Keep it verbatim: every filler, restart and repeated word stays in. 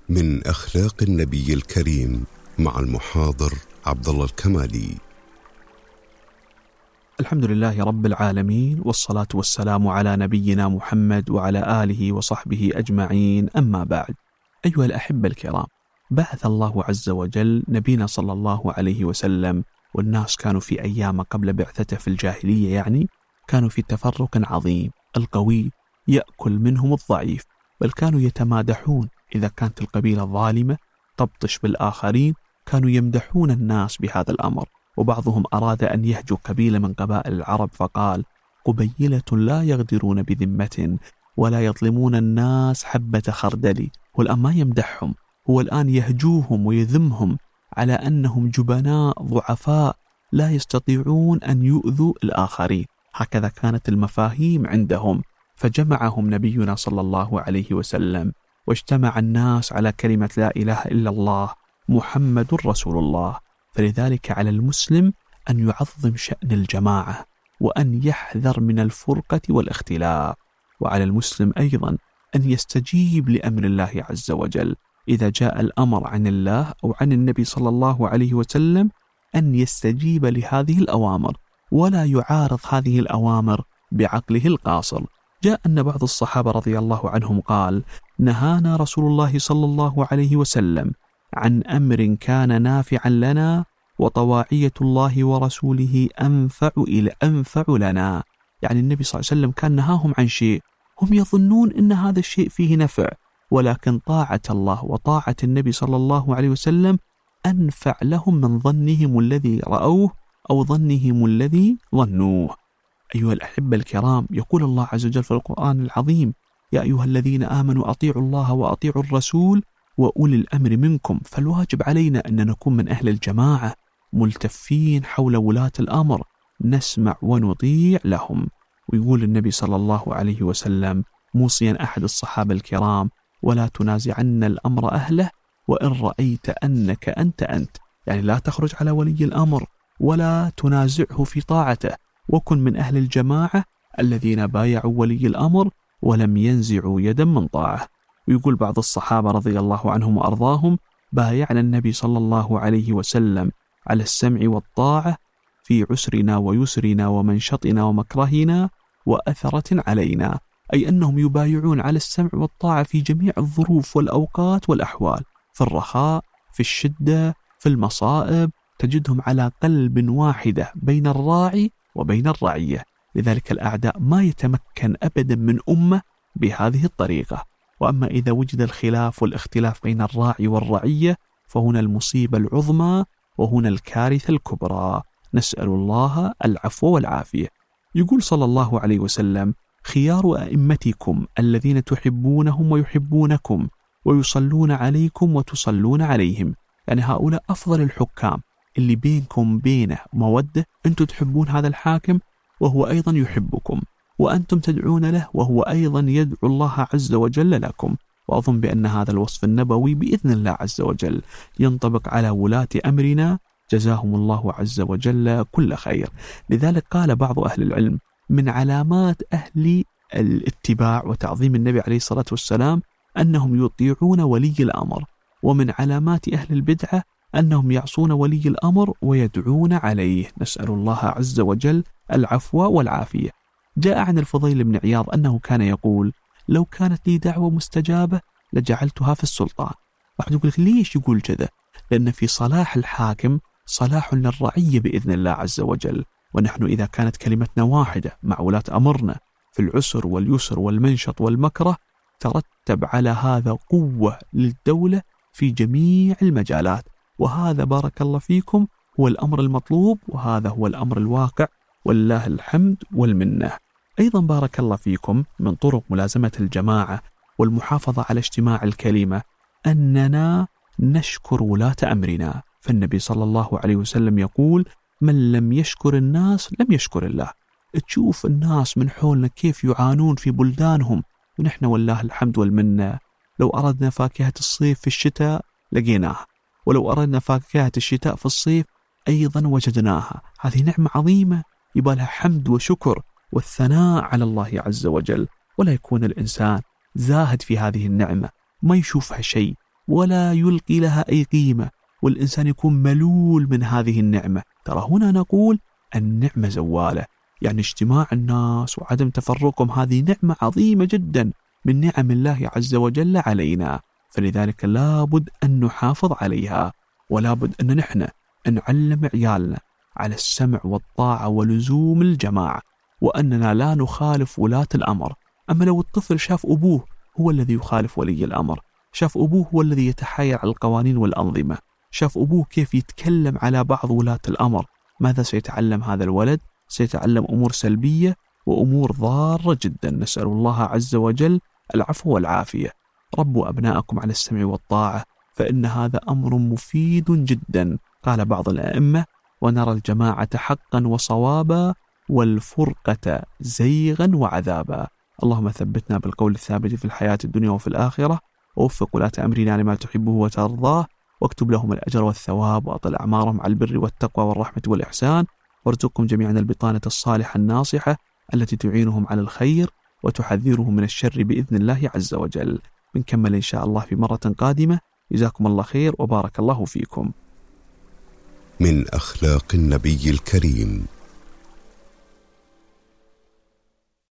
من أخلاق النبي الكريم مع المحاضر عبد الله الكمالي. الحمد لله رب العالمين، والصلاة والسلام على نبينا محمد وعلى آله وصحبه أجمعين، أما بعد. أيها الأحبة الكرام، بعث الله عز وجل نبينا صلى الله عليه وسلم، والناس كانوا في أيام قبل بعثته في الجاهلية يعني كانوا في تفرق عظيم، القوي يأكل منهم الضعيف، بل كانوا يتمادحون. إذا كانت القبيلة ظالمة تبطش بالآخرين كانوا يمدحون الناس بهذا الأمر. وبعضهم أراد أن يهجو قبيلة من قبائل العرب فقال: قبيلة لا يغدرون بذمة ولا يظلمون الناس حبة خردل. هو الآن ما يمدحهم، هو الآن يهجوهم ويذمهم على أنهم جبناء ضعفاء لا يستطيعون أن يؤذوا الآخرين. هكذا كانت المفاهيم عندهم، فجمعهم نبينا صلى الله عليه وسلم، واجتمع الناس على كلمة لا إله إلا الله محمد رسول الله. فلذلك على المسلم أن يعظم شأن الجماعة وأن يحذر من الفرقة والاختلاف، وعلى المسلم أيضا أن يستجيب لأمر الله عز وجل إذا جاء الأمر عن الله أو عن النبي صلى الله عليه وسلم، أن يستجيب لهذه الأوامر ولا يعارض هذه الأوامر بعقله القاصر. جاء أن بعض الصحابة رضي الله عنهم قال: نهانا رسول الله صلى الله عليه وسلم عن أمر كان نافعا لنا وطواعية الله ورسوله أنفع إلى أنفع لنا. يعني النبي صلى الله عليه وسلم كان نهاهم عن شيء هم يظنون أن هذا الشيء فيه نفع، ولكن طاعة الله وطاعة النبي صلى الله عليه وسلم أنفع لهم من ظنهم الذي رأوه أو ظنهم الذي ظنوه. أيها الأحبة الكرام، يقول الله عز وجل في القرآن العظيم: يا أيها الذين آمنوا أطيعوا الله وأطيعوا الرسول وأولي الأمر منكم. فالواجب علينا أن نكون من أهل الجماعة ملتفين حول ولاة الأمر، نسمع ونطيع لهم. ويقول النبي صلى الله عليه وسلم موصيا أحد الصحابة الكرام: ولا تنازعن الأمر أهله وإن رأيت أنك أنت أنت. يعني لا تخرج على ولي الأمر ولا تنازعه في طاعته، وكن من أهل الجماعة الذين بايعوا ولي الأمر ولم ينزعوا يدا من طاعة. ويقول بعض الصحابة رضي الله عنهم وأرضاهم: بايعنا النبي صلى الله عليه وسلم على السمع والطاعة في عسرنا ويسرنا ومنشطنا ومكرهنا وأثرة علينا، أي أنهم يبايعون على السمع والطاعة في جميع الظروف والأوقات والأحوال، في الرخاء، في الشدة، في المصائب، تجدهم على قلب واحدة بين الراعي وبين الرعية. لذلك الأعداء ما يتمكن أبدا من أمة بهذه الطريقة. وأما إذا وجد الخلاف والاختلاف بين الراعي والرعية فهنا المصيبة العظمى وهنا الكارثة الكبرى، نسأل الله العفو والعافية. يقول صلى الله عليه وسلم: خيار أئمتكم الذين تحبونهم ويحبونكم ويصلون عليكم وتصلون عليهم. يعني هؤلاء أفضل الحكام اللي بينكم بينه مودة، أنتم تحبون هذا الحاكم وهو أيضا يحبكم، وأنتم تدعون له وهو أيضا يدعو الله عز وجل لكم. وأظن بأن هذا الوصف النبوي بإذن الله عز وجل ينطبق على ولاة أمرنا، جزاهم الله عز وجل كل خير. لذلك قال بعض أهل العلم: من علامات أهل الاتباع وتعظيم النبي عليه الصلاة والسلام أنهم يطيعون ولي الأمر، ومن علامات أهل البدعة أنهم يعصون ولي الأمر ويدعون عليه. نسأل الله عز وجل العفو والعافية. جاء عن الفضيل بن عياض أنه كان يقول: لو كانت لي دعوة مستجابة لجعلتها في السلطان. واحد يقول لك ليش يقول كذا؟ لأن في صلاح الحاكم صلاح للرعية بإذن الله عز وجل، ونحن إذا كانت كلمتنا واحدة مع ولاة أمرنا في العسر واليسر والمنشط والمكره ترتب على هذا قوة للدولة في جميع المجالات. وهذا بارك الله فيكم هو الأمر المطلوب، وهذا هو الأمر الواقع، والله الحمد والمنة. أيضا بارك الله فيكم من طرق ملازمة الجماعة والمحافظة على اجتماع الكلمة أننا نشكر ولاة أمرنا. فالنبي صلى الله عليه وسلم يقول: من لم يشكر الناس لم يشكر الله. تشوف الناس من حولنا كيف يعانون في بلدانهم، ونحن والله الحمد والمنة لو أردنا فاكهة الصيف في الشتاء لقيناها، ولو أردنا فاكهة الشتاء في الصيف أيضا وجدناها. هذه نعمة عظيمة يبقى لها حمد وشكر والثناء على الله عز وجل، ولا يكون الإنسان زاهد في هذه النعمة، ما يشوفها شيء ولا يلقي لها أي قيمة، والإنسان يكون ملول من هذه النعمة. ترى هنا نقول النعمة زوالة، يعني اجتماع الناس وعدم تفرقهم هذه نعمة عظيمة جدا من نعم الله عز وجل علينا، فلذلك لابد أن نحافظ عليها، ولابد أن نحن نعلم عيالنا على السمع والطاعة ولزوم الجماعة، وأننا لا نخالف ولاة الأمر. أما لو الطفل شاف أبوه هو الذي يخالف ولي الأمر، شاف أبوه هو الذي يتحايل على القوانين والأنظمة، شاف أبوه كيف يتكلم على بعض ولاة الأمر، ماذا سيتعلم هذا الولد؟ سيتعلم أمور سلبية وأمور ضارة جدا. نسأل الله عز وجل العفو والعافية. ربوا أبناءكم على السمع والطاعة، فإن هذا أمر مفيد جدا. قال بعض الأئمة: ونرى الجماعة حقا وصوابا والفرقة زيغا وعذابا. اللهم ثبتنا بالقول الثابت في الحياة الدنيا وفي الآخرة، ووفق ولاة أمرنا لما تحبه وترضاه، واكتب لهم الأجر والثواب، وأطل أعمارهم على البر والتقوى والرحمة والإحسان، وارزقكم جميعا البطانة الصالحة الناصحة التي تعينهم على الخير وتحذرهم من الشر بإذن الله عز وجل. بنكمل إن شاء الله في مرة قادمة. جزاكم الله خير وبارك الله فيكم. من أخلاق النبي الكريم